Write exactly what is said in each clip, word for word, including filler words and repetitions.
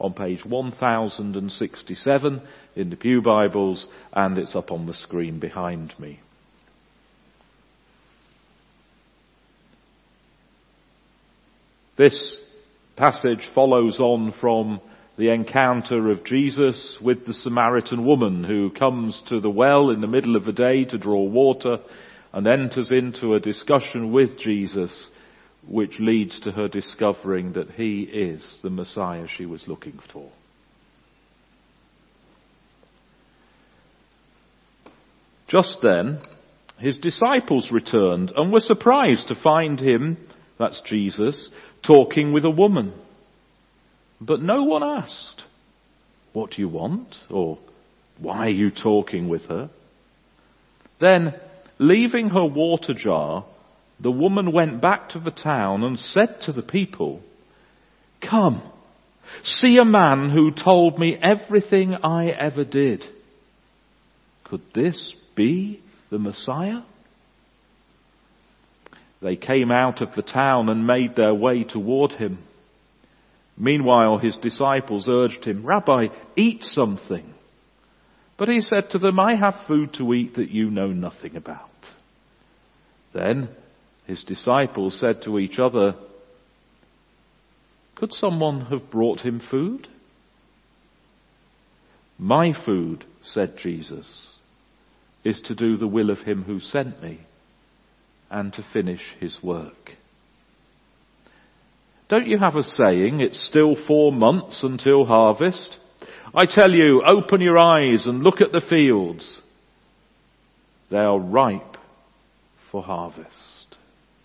on page one thousand sixty-seven in the Pew Bibles, and it's up on the screen behind me. This passage follows on from the encounter of Jesus with the Samaritan woman who comes to the well in the middle of the day to draw water and enters into a discussion with Jesus, which leads to her discovering that he is the Messiah she was looking for. Just then, his disciples returned and were surprised to find him, that's Jesus, talking with a woman. But no one asked, "What do you want?" or "Why are you talking with her?" Then, leaving her water jar, the woman went back to the town and said to the people, "Come, see a man who told me everything I ever did. Could this be the Messiah?" They came out of the town and made their way toward him. Meanwhile, his disciples urged him, "Rabbi, eat something." But he said to them, "I have food to eat that you know nothing about." Then his disciples said to each other, "Could someone have brought him food?" "My food," said Jesus, "is to do the will of him who sent me and to finish his work." Don't you have a saying, "It's still four months until harvest"? I tell you, open your eyes and look at the fields. They are ripe for harvest.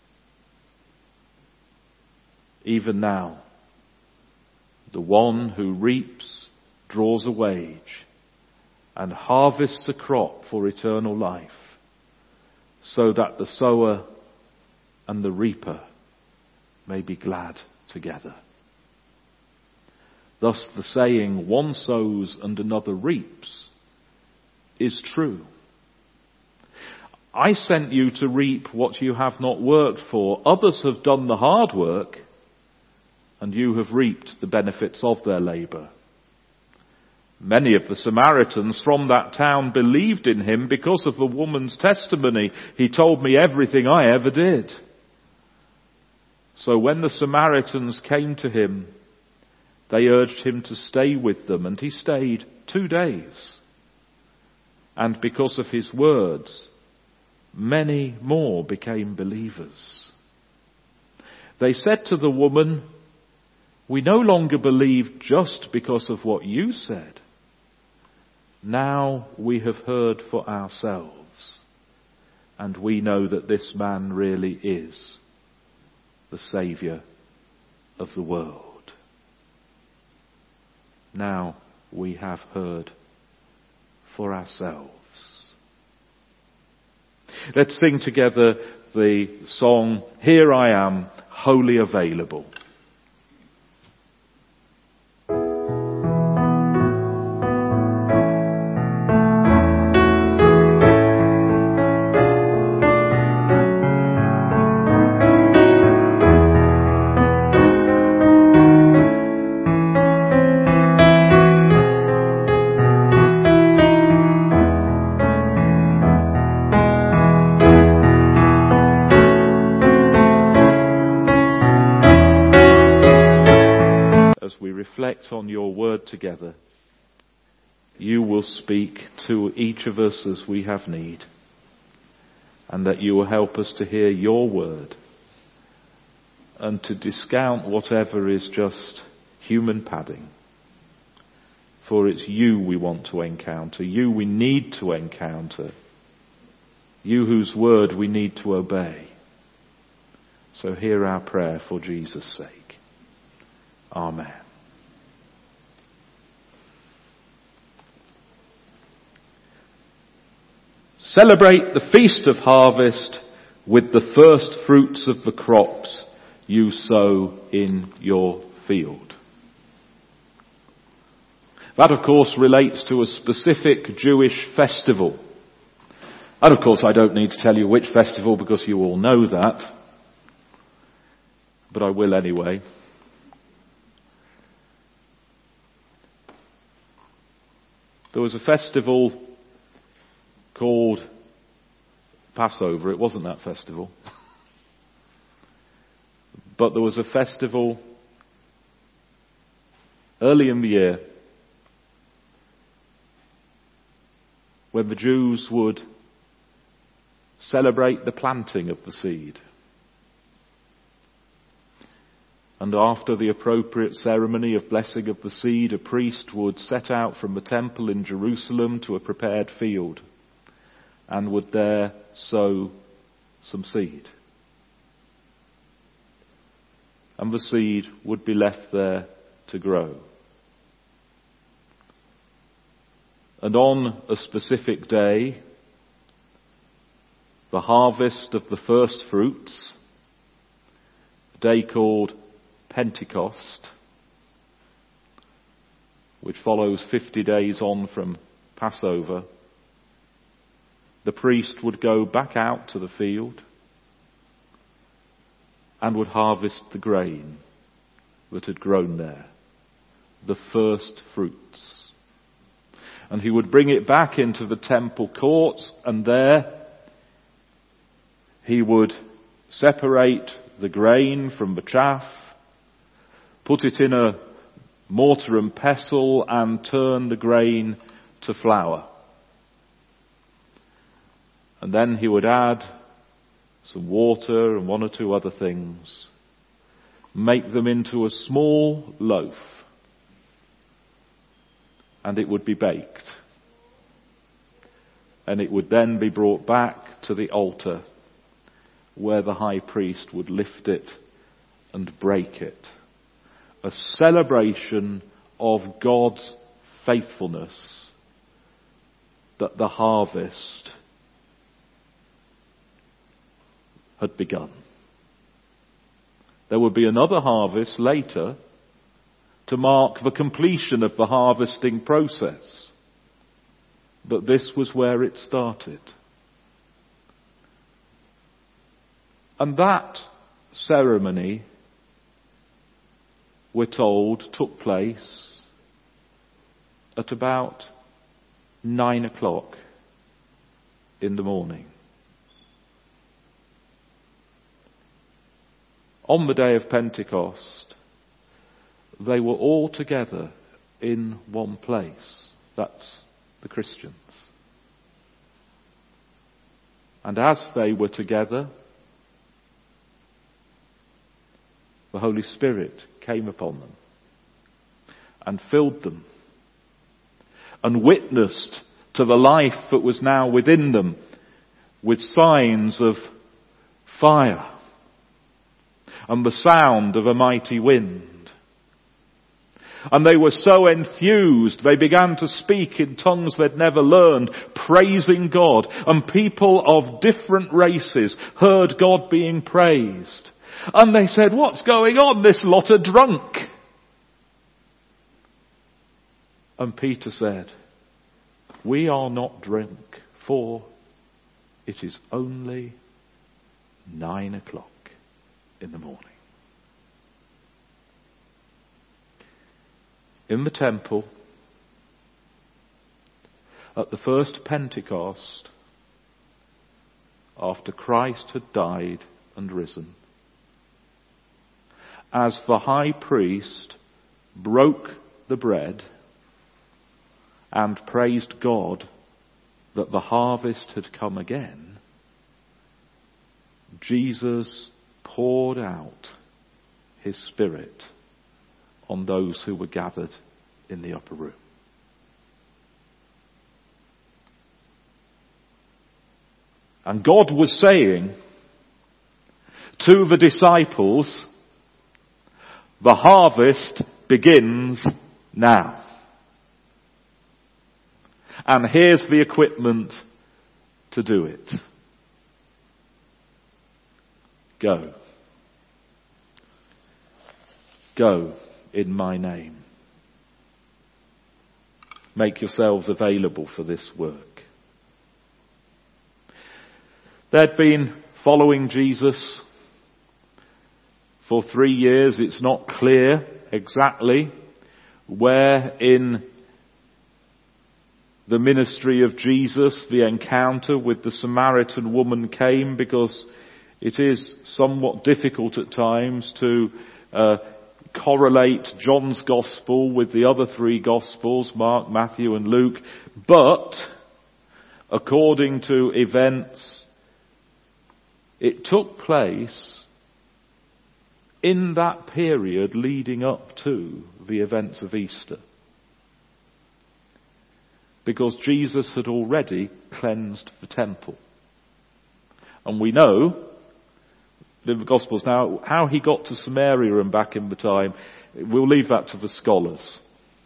Even now, the one who reaps draws a wage and harvests a crop for eternal life, so that the sower and the reaper may be glad together. Thus the saying, "One sows and another reaps," is true. I sent you to reap what you have not worked for. Others have done the hard work, and you have reaped the benefits of their labour. Many of the Samaritans from that town believed in him because of the woman's testimony. "He told me everything I ever did." So when the Samaritans came to him, they urged him to stay with them, and he stayed two days. And because of his words, many more became believers. They said to the woman, "We no longer believe just because of what you said. Now we have heard for ourselves, and we know that this man really is the Saviour of the world." Now we have heard for ourselves. Let's sing together the song, "Here I Am, Wholly Available." Reflect on your word together, you will speak to each of us as we have need, and that you will help us to hear your word and to discount whatever is just human padding. For it's you we want to encounter, you we need to encounter, you whose word we need to obey. So hear our prayer for Jesus' sake. Amen. Celebrate the feast of harvest with the first fruits of the crops you sow in your field. That, of course, relates to a specific Jewish festival. And, of course, I don't need to tell you which festival because you all know that. But I will anyway. There was a festival called Passover. It wasn't that festival. But there was a festival early in the year when the Jews would celebrate the planting of the seed. And after the appropriate ceremony of blessing of the seed, a priest would set out from the temple in Jerusalem to a prepared field and would there sow some seed. And the seed would be left there to grow. And on a specific day, the harvest of the first fruits, a day called Pentecost, which follows fifty days on from Passover, the priest would go back out to the field and would harvest the grain that had grown there, the first fruits. And he would bring it back into the temple courts, and there he would separate the grain from the chaff, put it in a mortar and pestle, and turn the grain to flour. And then he would add some water and one or two other things, make them into a small loaf, and it would be baked. And it would then be brought back to the altar, where the high priest would lift it and break it. A celebration of God's faithfulness, that the harvest had begun. There would be another harvest later to mark the completion of the harvesting process. But this was where it started. And that ceremony, we're told, took place at about nine o'clock in the morning. On the day of Pentecost, they were all together in one place. That's the Christians. And as they were together, the Holy Spirit came upon them and filled them and witnessed to the life that was now within them with signs of fire and the sound of a mighty wind. And they were so enthused, they began to speak in tongues they'd never learned, praising God. And people of different races heard God being praised. And they said, "What's going on? This lot are drunk." And Peter said, "We are not drunk, for it is only nine o'clock in the morning." In the temple, at the first Pentecost, after Christ had died and risen, as the high priest broke the bread and praised God that the harvest had come again, Jesus poured out his Spirit on those who were gathered in the upper room. And God was saying to the disciples, the harvest begins now. And here's the equipment to do it. Go. Go in my name. Make yourselves available for this work. They'd been following Jesus for three years. It's not clear exactly where in the ministry of Jesus, the encounter with the Samaritan woman came, because it is somewhat difficult at times to uh, correlate John's Gospel with the other three Gospels, Mark, Matthew and Luke. But, according to events, it took place in that period leading up to the events of Easter. Because Jesus had already cleansed the temple. And we know, in the Gospels now, how he got to Samaria and back in the time, we'll leave that to the scholars.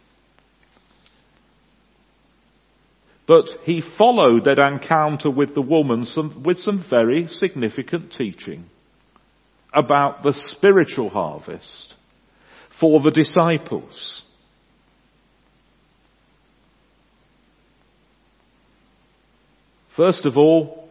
But he followed that encounter with the woman some, with some very significant teaching about the spiritual harvest for the disciples. First of all,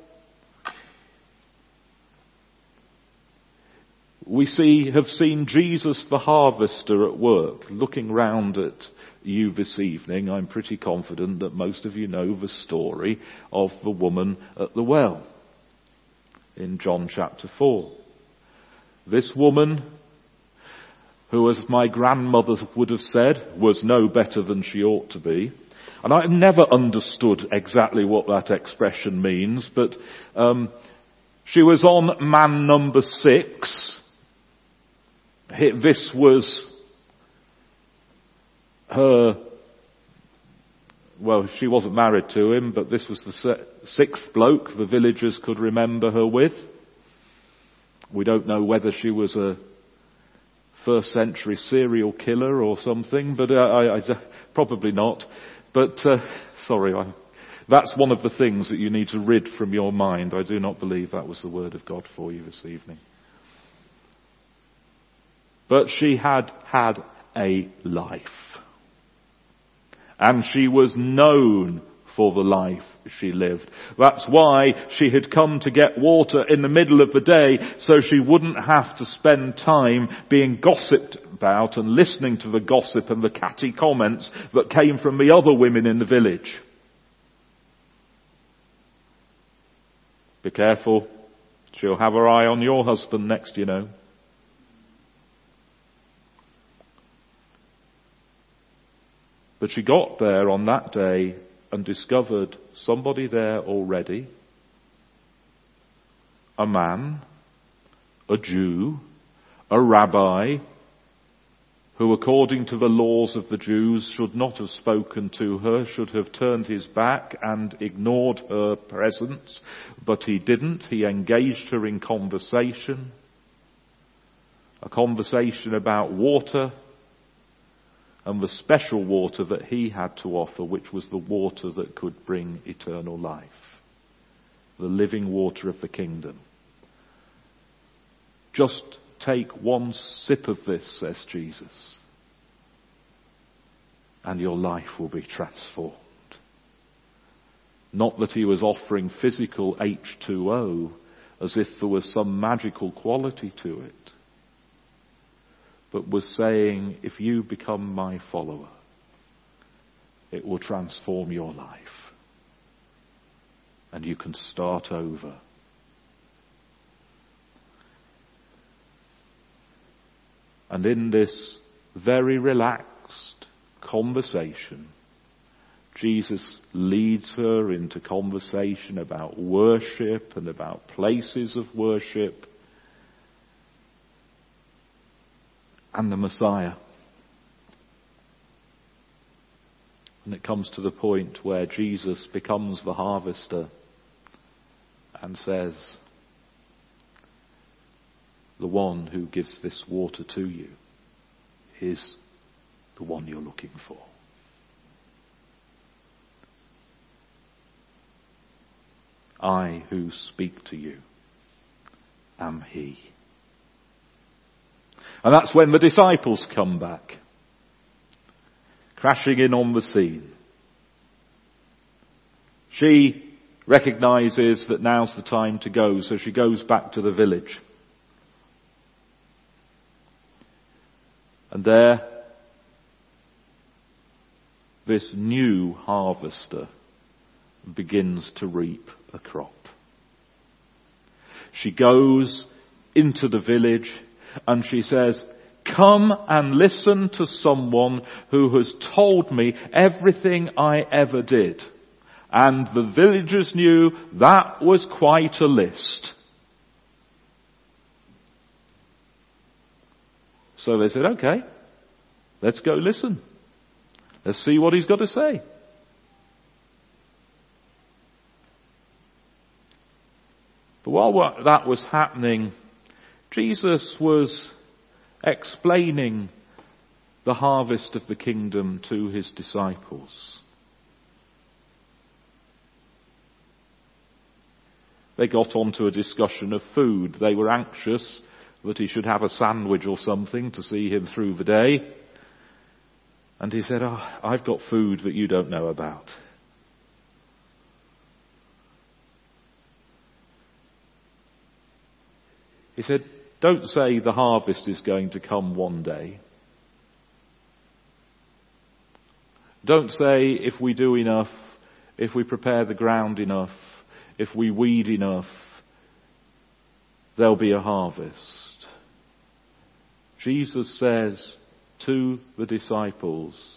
we see, have seen Jesus the harvester at work, looking round at you this evening. I'm pretty confident that most of you know the story of the woman at the well in John chapter four. This woman, who, as my grandmother would have said, was no better than she ought to be. And I've never understood exactly what that expression means, but um, she was on man number six. This was her, well, she wasn't married to him, but this was the sixth bloke the villagers could remember her with. We don't know whether she was a first century serial killer or something, but uh, I, I, probably not. But, uh, sorry, I, that's one of the things that you need to rid from your mind. I do not believe that was the word of God for you this evening. But she had had a life. And she was known for the life she lived. That's why she had come to get water in the middle of the day, so she wouldn't have to spend time being gossiped about and listening to the gossip and the catty comments that came from the other women in the village. Be careful. She'll have her eye on your husband next, you know. But she got there on that day and discovered somebody there already, a man, a Jew, a rabbi, who according to the laws of the Jews should not have spoken to her, should have turned his back and ignored her presence, but he didn't. He engaged her in conversation, a conversation about water, and the special water that he had to offer, which was the water that could bring eternal life. The living water of the kingdom. Just take one sip of this, says Jesus, and your life will be transformed. Not that he was offering physical H two O as if there was some magical quality to it, but was saying, if you become my follower, it will transform your life. And you can start over. And in this very relaxed conversation, Jesus leads her into conversation about worship and about places of worship and the Messiah. And it comes to the point where Jesus becomes the harvester and says, the one who gives this water to you is the one you're looking for. I who speak to you am he. And that's when the disciples come back, crashing in on the scene. She recognizes that now's the time to go, so she goes back to the village. And there, this new harvester and begins to reap a crop. She goes into the village and she says, "Come and listen to someone who has told me everything I ever did." And the villagers knew that was quite a list. So they said, "Okay, let's go listen. Let's see what he's got to say." But while that was happening, Jesus was explaining the harvest of the kingdom to his disciples. They got onto a discussion of food. They were anxious that he should have a sandwich or something to see him through the day. And he said, "Oh, I've got food that you don't know about." He said, "Don't say the harvest is going to come one day. Don't say if we do enough, if we prepare the ground enough, if we weed enough, there'll be a harvest." Jesus says to the disciples,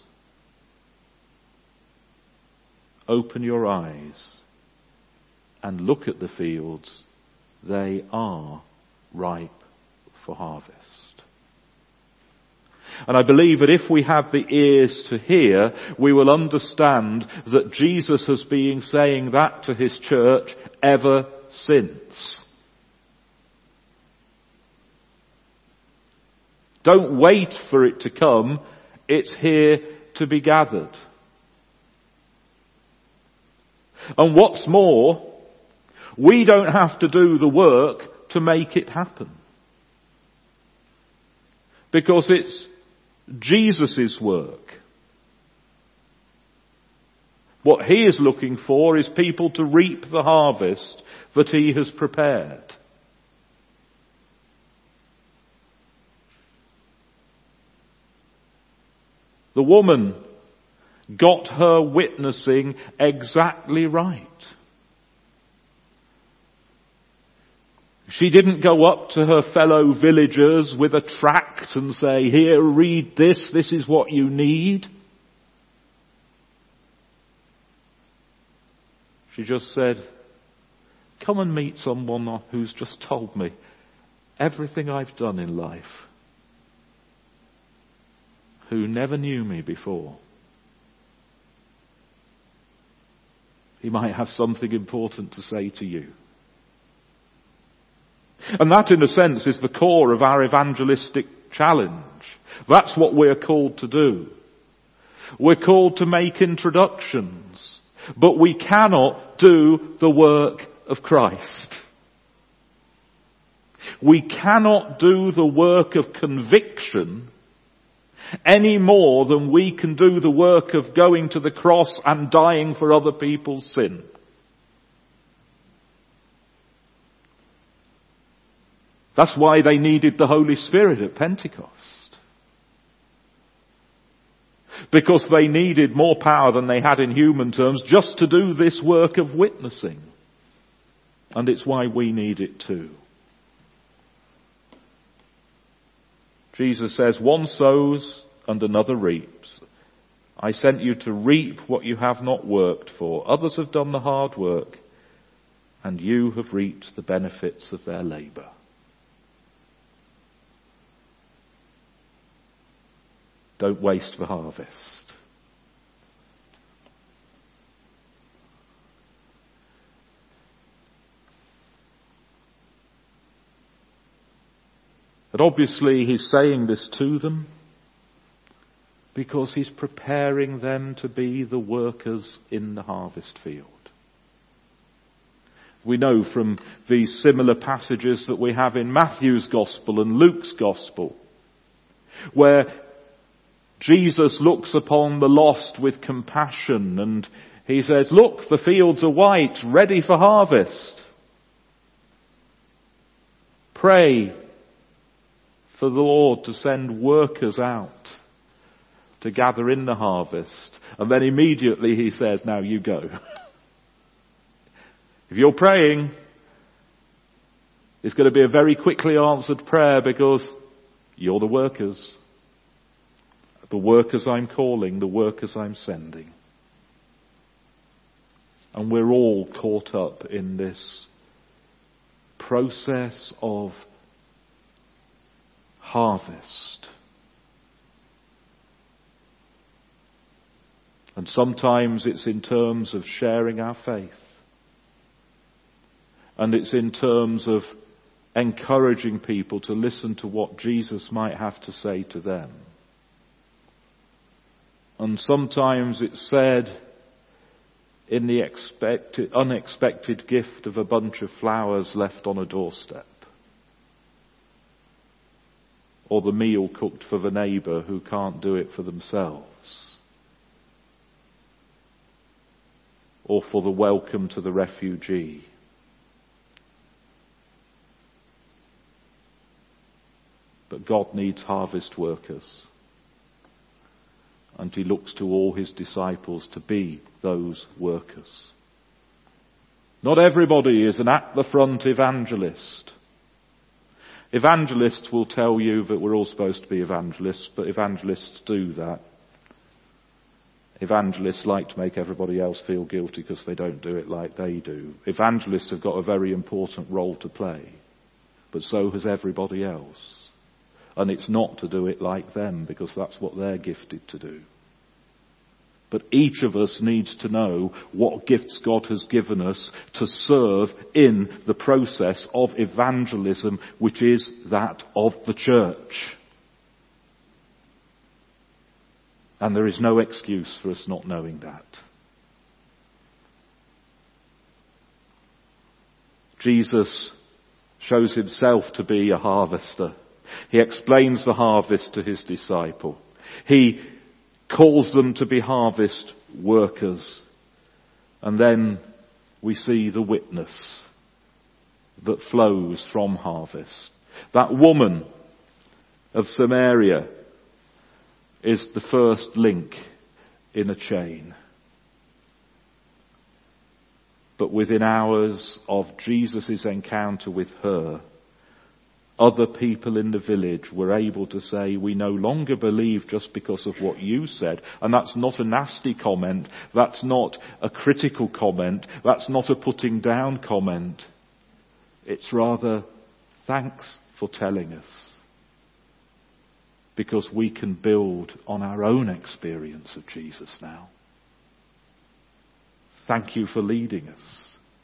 "Open your eyes and look at the fields. They are ripe for harvest." And I believe that if we have the ears to hear, we will understand that Jesus has been saying that to his church ever since. Don't wait for it to come. It's here to be gathered. And what's more, we don't have to do the work to make it happen. Because it's Jesus' work. What he is looking for is people to reap the harvest that he has prepared. The woman got her witnessing exactly right. She didn't go up to her fellow villagers with a tract and say, "Here, read this, this is what you need." She just said, "Come and meet someone who's just told me everything I've done in life, who never knew me before. He might have something important to say to you." And that, in a sense, is the core of our evangelistic challenge. That's what we're called to do. We're called to make introductions, but we cannot do the work of Christ. We cannot do the work of conviction any more than we can do the work of going to the cross and dying for other people's sin. That's why they needed the Holy Spirit at Pentecost. Because they needed more power than they had in human terms just to do this work of witnessing. And it's why we need it too. Jesus says, "One sows and another reaps. I sent you to reap what you have not worked for. Others have done the hard work, and you have reaped the benefits of their labour." Don't waste the harvest. And obviously he's saying this to them because he's preparing them to be the workers in the harvest field. We know from these similar passages that we have in Matthew's Gospel and Luke's Gospel, where Jesus looks upon the lost with compassion and he says, "Look, the fields are white, ready for harvest. Pray for the Lord to send workers out to gather in the harvest." And then immediately he says, "Now you go." If you're praying, it's going to be a very quickly answered prayer because you're the workers. The workers I'm calling, the workers I'm sending. And we're all caught up in this process of harvest. And sometimes it's in terms of sharing our faith. And it's in terms of encouraging people to listen to what Jesus might have to say to them. And sometimes it's said in the expected, unexpected gift of a bunch of flowers left on a doorstep. Or the meal cooked for the neighbour who can't do it for themselves. Or for the welcome to the refugee. But God needs harvest workers. And he looks to all his disciples to be those workers. Not everybody is an at the front evangelist. Evangelists will tell you that we're all supposed to be evangelists, but evangelists do that. Evangelists like to make everybody else feel guilty because they don't do it like they do. Evangelists have got a very important role to play, but so has everybody else. And it's not to do it like them because that's what they're gifted to do. But each of us needs to know what gifts God has given us to serve in the process of evangelism, which is that of the church. And there is no excuse for us not knowing that. Jesus shows himself to be a harvester. He explains the harvest to his disciple. He calls them to be harvest workers. And then we see the witness that flows from harvest. That woman of Samaria is the first link in a chain. But within hours of Jesus' encounter with her, other people in the village were able to say, we no longer believe just because of what you said. And that's not a nasty comment. That's not a critical comment. That's not a putting down comment. It's rather, thanks for telling us. Because we can build on our own experience of Jesus now. Thank you for leading us.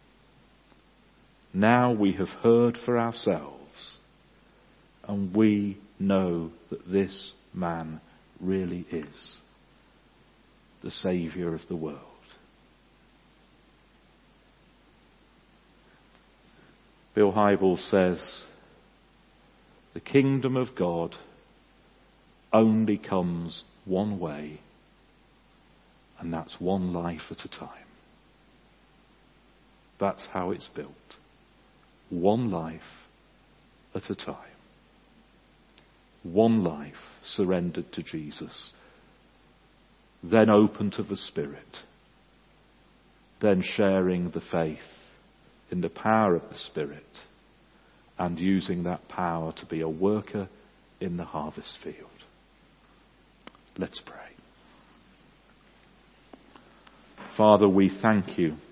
Now we have heard for ourselves. And we know that this man really is the Saviour of the world. Bill Hybels says, the kingdom of God only comes one way, and that's one life at a time. That's how it's built. One life at a time. One life surrendered to Jesus, then open to the Spirit, then sharing the faith in the power of the Spirit and using that power to be a worker in the harvest field. Let's pray. Father, we thank you